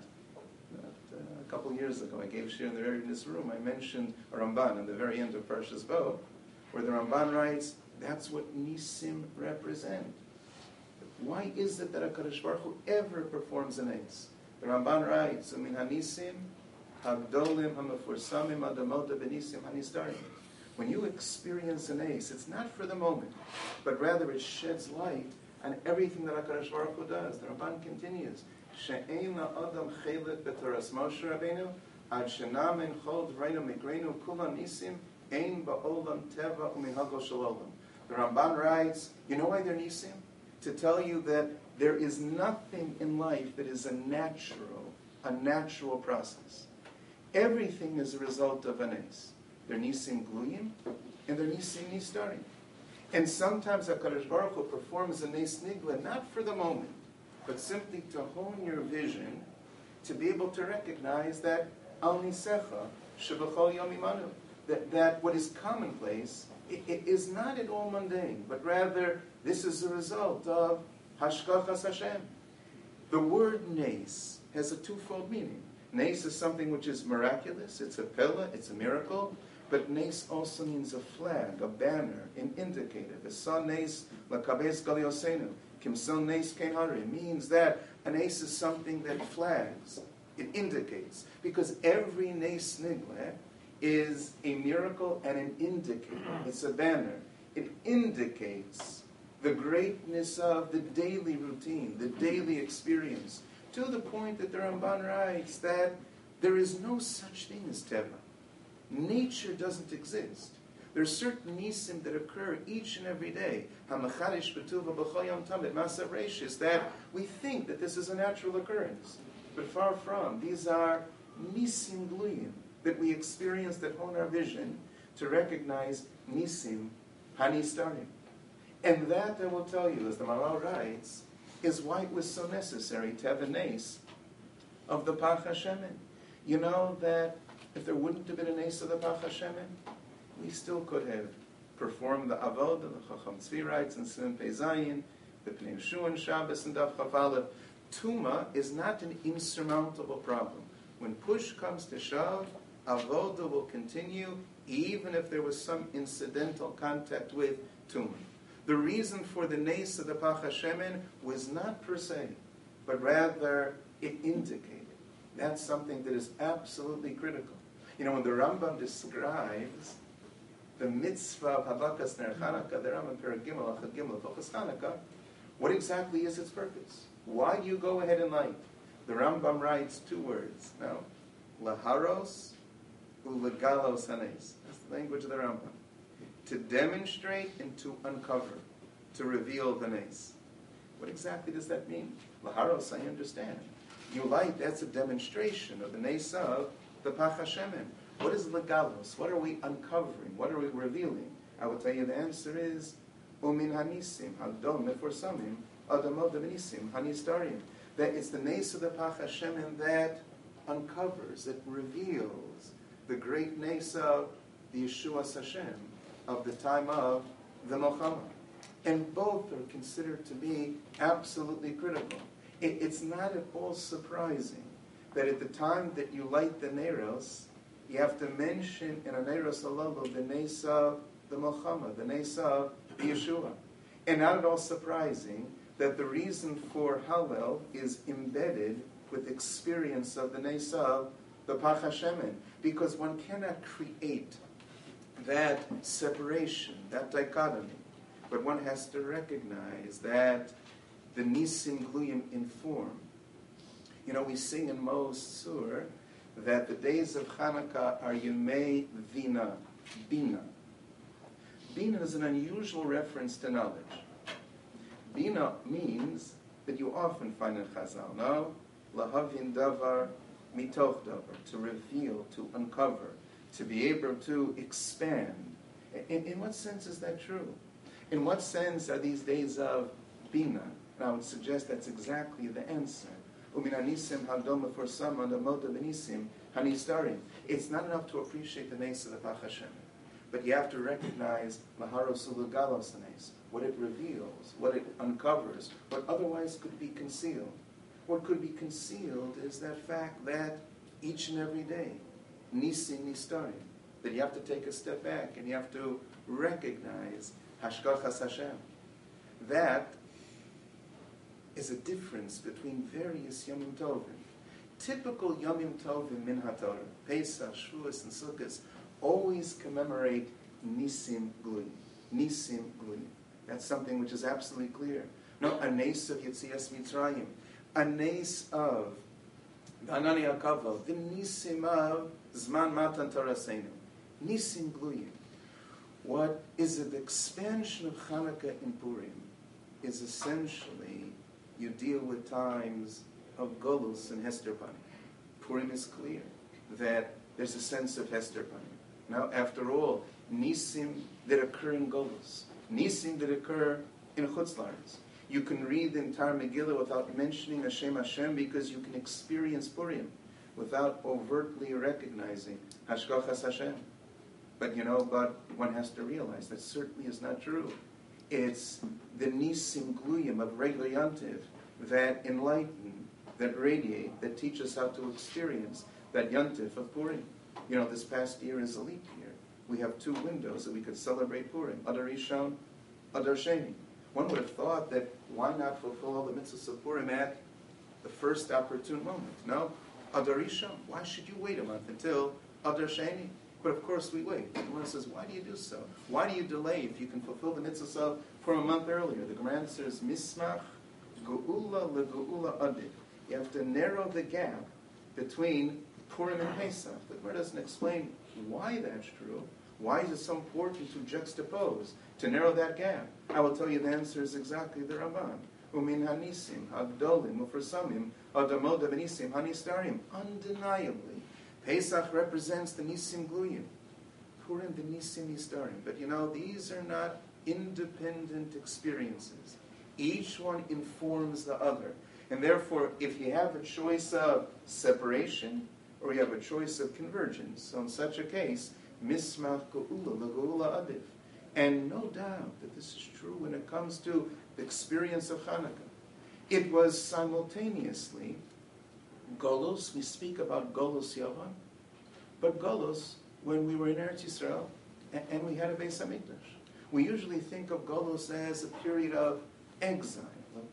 A couple years ago, I gave shir in this room. I mentioned a Ramban in the very end of Parshas Bo, where the Ramban writes, that's what Nisim represent. Why is it that HaKadosh Baruch Hu ever performs a nes? The Ramban writes, Min HaNisim Hagdolim HaMefursamim Adamota Benisim HaNisdarim. When you experience an nes, it's not for the moment, but rather it sheds light on everything that HaKadosh Baruch Hu does. The Ramban continues, She'ein la'adam chelet b'toras Moshe Rabbeinu ad shenam en chol d'vreinu migreinu kulam nisim ein ba'olam teva u'minhago shel olam. The Ramban writes, you know why they're nisim? To tell you that there is nothing in life that is a natural process. Everything is a result of a nes. They're nisim gluyim, and they're nisim nistarim. And sometimes HaKadosh Baruch Hu performs a Nes Nigla, not for the moment, but simply to hone your vision, to be able to recognize that Al Nisecha Shebachol Yom Imanu, that what is commonplace it is not at all mundane, but rather this is a result of Hashkachas Hashem. The word Nes has a twofold meaning. Nes is something which is miraculous, it's a pella, it's a miracle, but Nes also means a flag, a banner, an indicator. V'sa Nes lakabes gal yosenu, kimson Nes kehari. It means that a Nes is something that flags, it indicates. Because every Nes Nigla is a miracle and an indicator. It's a banner. It indicates the greatness of the daily routine, the daily experience, to the point that the Ramban writes that there is no such thing as Teva. Nature doesn't exist. There are certain nisim that occur each and every day. Hamachadish betuva b'choyam tamid masav reishis, that we think that this is a natural occurrence. But far from. These are nisim gluyim that we experience that hone our vision to recognize nisim hanistarim. And that, I will tell you, as the Maharal writes, is why it was so necessary to have a nes of the Pach HaShemen. You know that if there wouldn't have been a nes of the Pach HaShemen, we still could have performed the Avodah, the Chacham Tzvi writes in Siman Pei Zayin, the Pnei Shuan Shabbos and Daf Chaf Aleph. Tuma is not an insurmountable problem. When push comes to shove, Avodah will continue even if there was some incidental contact with Tuma. The reason for the nes of the Pach HaShemen was not per se, but rather it indicated. That's something that is absolutely critical. You know, when the Rambam describes the mitzvah of Habakas Ner Chanukah, the Rambam Perek Gimel, Achad Gimel, Hilchos Chanukah, what exactly is its purpose? Why do you go ahead and light? The Rambam writes two words. Now, laharos ulegalos hanes. That's the language of the Rambam. To demonstrate and to uncover, to reveal the nes. What exactly does that mean? Laharos, I understand. You light, that's a demonstration of the nes of the Pach HaShemen. What is legalos? What are we uncovering? What are we revealing? I will tell you the answer is umin hanisim, hadom meforsamim, adamod hanisim, hanistarim. That it's the nes of the Pach HaShemen that uncovers, that reveals the great nes of the Yeshua Hashem, of the time of the Milchama. And both are considered to be absolutely critical. It's not at all surprising that at the time that you light the Neros, you have to mention in a Neros Alolo the Nes of the Milchama, the Nes of the Yeshua. And not at all surprising that the reason for Hallel is embedded with experience of the Nes of the Pach HaShemen, because one cannot create that separation, that dichotomy. But one has to recognize that the Nisim Gluyim inform. You know, we sing in Maoz Tzur that the days of Hanukkah are Yemei Vina, Bina. Bina is an unusual reference to knowledge. Bina means that you often find in Chazal, no? Lahavin davar mitoch davar, to reveal, to uncover, to be able to expand. In what sense is that true? In what sense are these days of Bina? And I would suggest that's exactly the answer. It's not enough to appreciate the nes of the Pach HaShemen, but you have to recognize what it reveals, what it uncovers, what otherwise could be concealed. What could be concealed is that fact that each and every day, nisim nistarim, that you have to take a step back and you have to recognize Hashkachas Hashem. That is a difference between various Yomim Tovim. Typical Yomim Tovim min HaTorah, Pesach, Shavuos, and Sukkot, always commemorate Nisim Gluyim. Nisim Gluyim. That's something which is absolutely clear. No, a nes of Yetzias Mitzrayim, a nes of Hanani HaKavod, the Nisim of Zman Matan Torasenu. Nisim Gluyim. What is it? The expansion of Chanukah in Purim is essentially you deal with times of Golus and Hester Panim. Purim is clear that there's a sense of Hester Panim. Now, after all, Nisim that occur in Golus, Nisim that occur in Chutz La'aretz. You can read the entire Megillah without mentioning Hashem because you can experience Purim without overtly recognizing Hashgachas Hashem. But one has to realize that certainly is not true. It's the Nisim Gluyim of regular Yantiv that enlighten, that radiate, that teach us how to experience that Yantiv of Purim. This past year is a leap year. We have 2 windows that we could celebrate Purim, Adar Rishon, Adar Sheni. One would have thought that why not fulfill all the mitzvahs of Purim at the first opportune moment? No, Adar Rishon. Why should you wait a month until Adar Sheni? But of course we wait. The Gemara says, why do you do so? Why do you delay if you can fulfill the mitzvahs of Purim a month earlier? The Gemara answers, Mismach Geula leGeula Adid. You have to narrow the gap between Purim and Pesach. The Gemara doesn't explain why that's true. Why is it so important to juxtapose, to narrow that gap? I will tell you the answer is exactly the Ramban. Umin hanisim, hagdolim, ufarsamim, adamod v'nisim, hanistarim. Undeniably, Pesach represents the nisim gluyim. Purim the nisim nistarim. But these are not independent experiences. Each one informs the other. And therefore, if you have a choice of separation, or you have a choice of convergence, so in such a case, Mismach Geula leGeula Adif. And no doubt that this is true when it comes to the experience of Hanukkah. It was simultaneously Golos. We speak about Golos Yavan, but Golos when we were in Eretz Yisrael and we had a Beis Hamikdash. We usually think of Golos as a period of exile.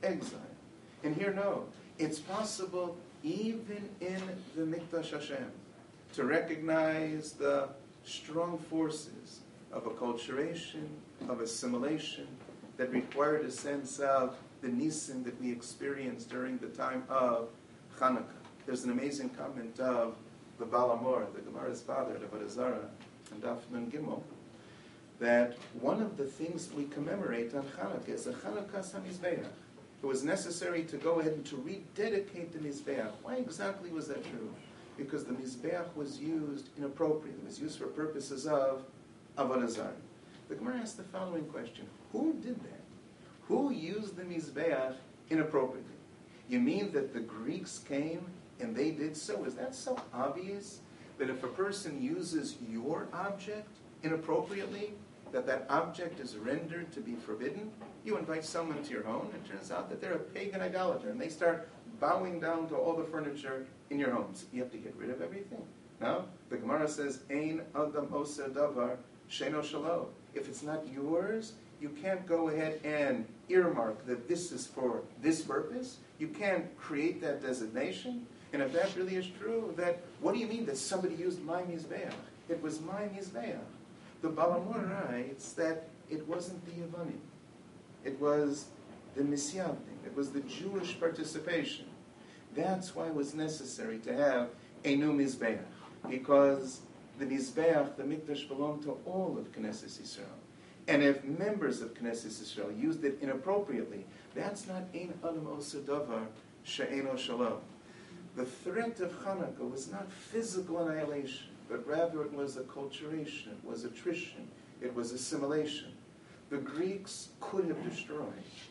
And here, no. It's possible even in the Mikdash Hashem to recognize the strong forces of acculturation, of assimilation, that required a sense of the nisim that we experienced during the time of Hanukkah. There's an amazing comment of the Baal Amor, the Gemara's father, the Avodah Zarah, and Daf Nun Gimel, that one of the things that we commemorate on Hanukkah is the Chanukas HaMizbeach. It was necessary to go ahead and to rededicate the Mizbeach. Why exactly was that true? Because the Mizbeach was used inappropriately. It was used for purposes of Avodah Zarah. The Gemara asked the following question. Who did that? Who used the Mizbeach inappropriately? You mean that the Greeks came and they did so? Is that so obvious that if a person uses your object inappropriately, that object is rendered to be forbidden? You invite someone to your home, and it turns out that they're a pagan idolater, and they start bowing down to all the furniture in your homes. You have to get rid of everything. No? The Gemara says, Ein Adam Oser Davar Sheno Shalo. If it's not yours, you can't go ahead and earmark that this is for this purpose. You can't create that designation. And if that really is true, what do you mean that somebody used my Mizbeach? It was my Mizbeach. The Baal Amor writes that it wasn't the Yevanim. It was the Misyavnim. It was the Jewish participation. That's why it was necessary to have a new Mizbeach. Because the Mizbeach, the Mikdash, belonged to all of Knesset Yisrael. And if members of Knesset Yisrael used it inappropriately, that's not Ein Adam Oser Davar She'eno Shalom. The threat of Hanukkah was not physical annihilation, but rather it was acculturation, it was attrition, it was assimilation. The Greeks could have destroyed,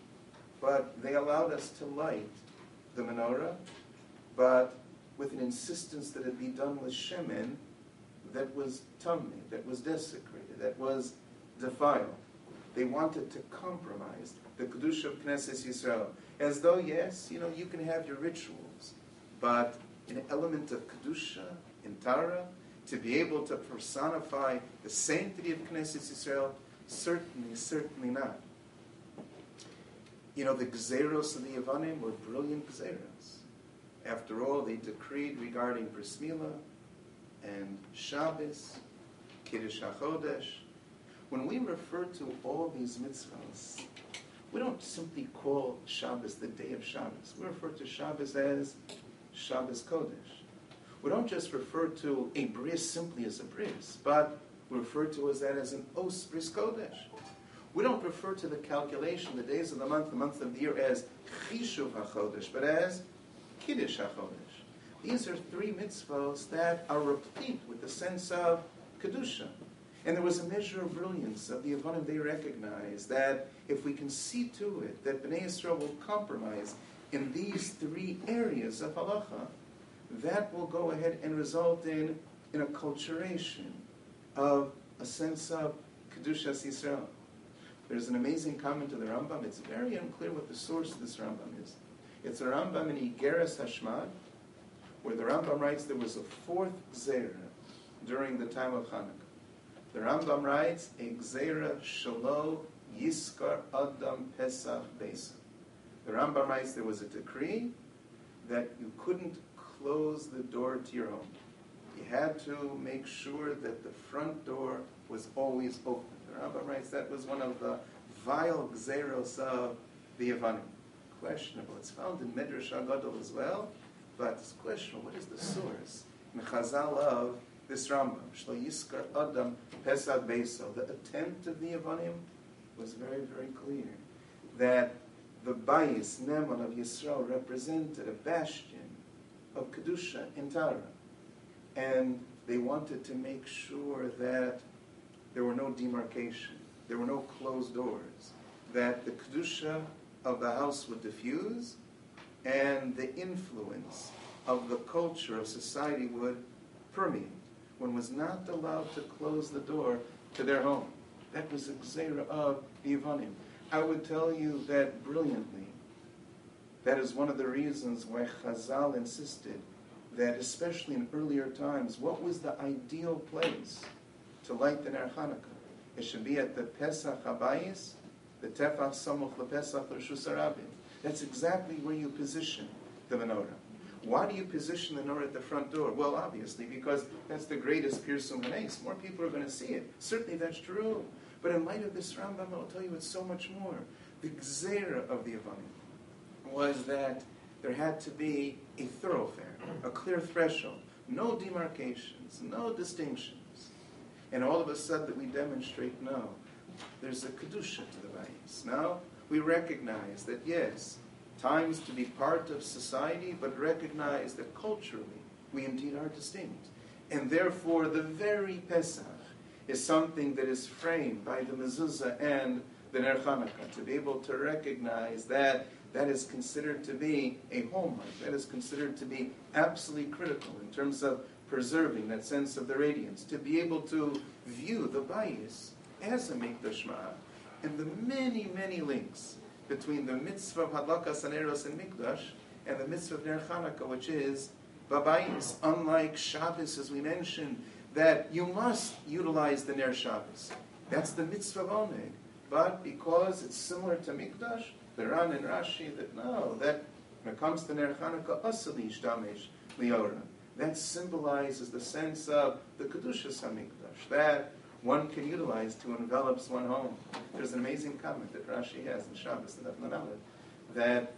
but they allowed us to light the menorah, but with an insistence that it be done with shemen that was tummy, that was desecrated, that was defiled. They wanted to compromise the Kedusha of Knesset Yisrael, as though, yes, you can have your rituals, but an element of Kedusha, in Tara, to be able to personify the sanctity of Knesset Yisrael, certainly not. The Gzeros of the Yevanim were brilliant Gzeros. After all, they decreed regarding Bris Milah and Shabbos, Kiddush HaChodesh. When we refer to all these mitzvahs, we don't simply call Shabbos the day of Shabbos. We refer to Shabbos as Shabbos Kodesh. We don't just refer to a bris simply as a bris, but we refer to that as an os bris kodesh. We don't refer to the calculation, the days of the month of the year, as chishuv hachodesh, but as kiddush hachodesh. These are 3 mitzvahs that are replete with the sense of kedusha. And there was a measure of brilliance of the Yevanim. They recognized that if we can see to it that Bnei Yisrael will compromise in these three areas of halacha, that will go ahead and result in an acculturation of a sense of Kedushas Yisrael. There's an amazing comment of the Rambam. It's very unclear what the source of this Rambam is. It's a Rambam in Igeres Hashmad, where the Rambam writes there was a fourth Gzeira during the time of Hanukkah. The Rambam writes, a Gzeira Shalo Yiskar Adam Pesach Beisa. The Rambam writes there was a decree that you couldn't close the door to your home. You had to make sure that the front door was always open. The Rambam writes that was one of the vile Gzeiros of the Yevanim. Questionable. It's found in Medrash HaGadol as well, but it's questionable. What is the source in Chazal of this Rambam? Shlo Yiskar Adam Pesach Beisa. The attempt of the Yevanim was very, very clear that the Bayis, Neman of Yisrael, represented a bastion of Kedusha in Tara. And they wanted to make sure that there were no demarcation, there were no closed doors, that the Kedusha of the house would diffuse, and the influence of the culture of society would permeate. One was not allowed to close the door to their home. That was a gzeira of the Yevanim. I would tell you that brilliantly. That is one of the reasons why Chazal insisted that, especially in earlier times, what was the ideal place to light the Ner Hanukkah? It should be at the Pesach Habayis, the Tefach Samuch LePesach Rishus Harabim. That's exactly where you position the menorah. Why do you position the menorah at the front door? Well, obviously, because that's the greatest Pirsum Hanes. More people are going to see it. Certainly that's true. But in light of this Rambam, I'll tell you it's so much more. The Gzeira of the Yevanim was that there had to be a thoroughfare, a clear threshold, no demarcations, no distinctions. And all of a sudden that we demonstrate, no, there's a Kedusha to the Bayis. Now, we recognize that, yes, times to be part of society, but recognize that culturally we indeed are distinct. And therefore, the very Pesach is something that is framed by the mezuzah and the Ner Hanukkah, to be able to recognize that that is considered to be a hallmark, that is considered to be absolutely critical in terms of preserving that sense of the radiance, to be able to view the Bayis as a Mikdash Ma'ah, and the many, many links between the mitzvah of Hadlakas Haneros and Mikdash and the mitzvah of Ner Hanukkah, which is Babayis. Unlike Shabbos, as we mentioned, that you must utilize the Ner Shabbos. That's the mitzvah of Oneg. But because it's similar to Mikdash, the Ran and Rashi, that no, that when it comes to Ner Hanukkah, Asali Shdamesh Liora. That symbolizes the sense of the Kedushas HaMikdash, that one can utilize to envelop one home. There's an amazing comment that Rashi has in Shabbos, the Daf Lamed, that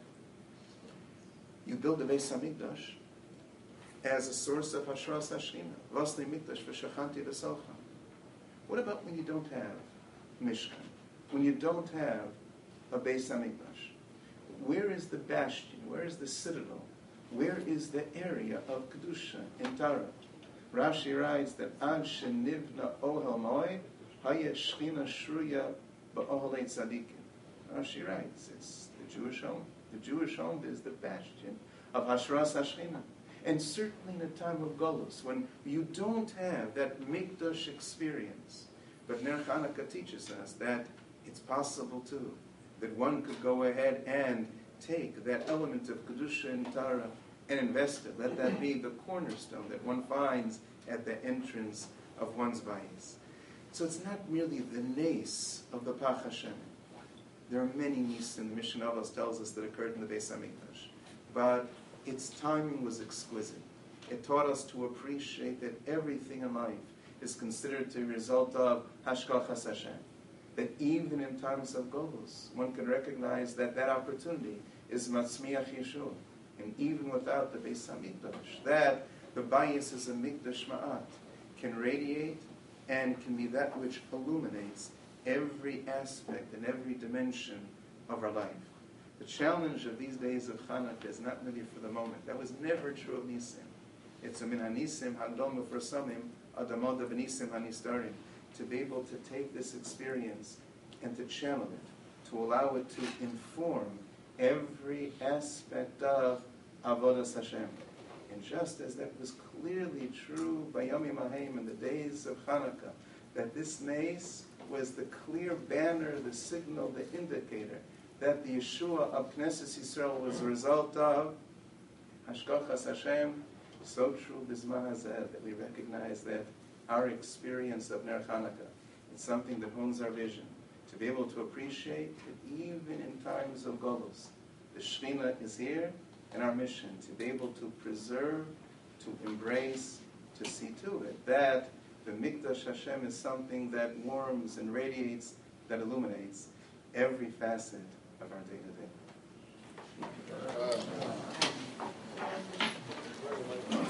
you build a Beis HaMikdash as a source of Hashras HaShechina. Vasli Mikdash v'shachanti v'salcha. What about when you don't have Mishkan? When you don't have a Beis HaMikdash? Where is the bastion? Where is the citadel? Where is the area of Kedusha in Tara? Rashi writes that Ad Shenivna Ohel Moed Haya Shechina Shruya Ba'ohelei Tzadikim. Rashi writes it's the Jewish home. The Jewish home is the bastion of Hashras HaShechina. And certainly in a time of Golus, when you don't have that Mikdash experience, but Ner Hanukkah teaches us that it's possible too, that one could go ahead and take that element of Kedusha and Tara and invest it. Let that be the cornerstone that one finds at the entrance of one's bayis. So it's not merely the nace of the Pach Hashem. There are many nisim, the Mishnah Avos tells us, that occurred in the Beis HaMikdash. But its timing was exquisite. It taught us to appreciate that everything in life is considered to be a result of Hashgachas Hashem. That even in times of Golus, one can recognize that that opportunity is Matzmiach Yeshua. And even without the Beis HaMikdash, that the Bayis is a Mikdash Ma'at, can radiate and can be that which illuminates every aspect and every dimension of our life. The challenge of these days of Chanukah is not really for the moment. That was never true of Nisim. It's a min hanisim hagdol mufrasamim adamod b'nisim hanistarim. to be able to take this experience and to channel it, to allow it to inform every aspect of Avodas Hashem. And just as that was clearly true by Yom Haim in the days of Hanukkah, that this nace was the clear banner, the signal, the indicator that the Yeshua of Knesset Yisrael was a result of Hashgachas Hashem, so true B'zman Hazeh, that we recognize that our experience of Ner Hanukkah is something that hones our vision, to be able to appreciate that even in times of Golus, the Shekhinah is here, and our mission, to be able to preserve, to embrace, to see to it, that the Mikdash Hashem is something that warms and radiates, that illuminates every facet of our day-to-day.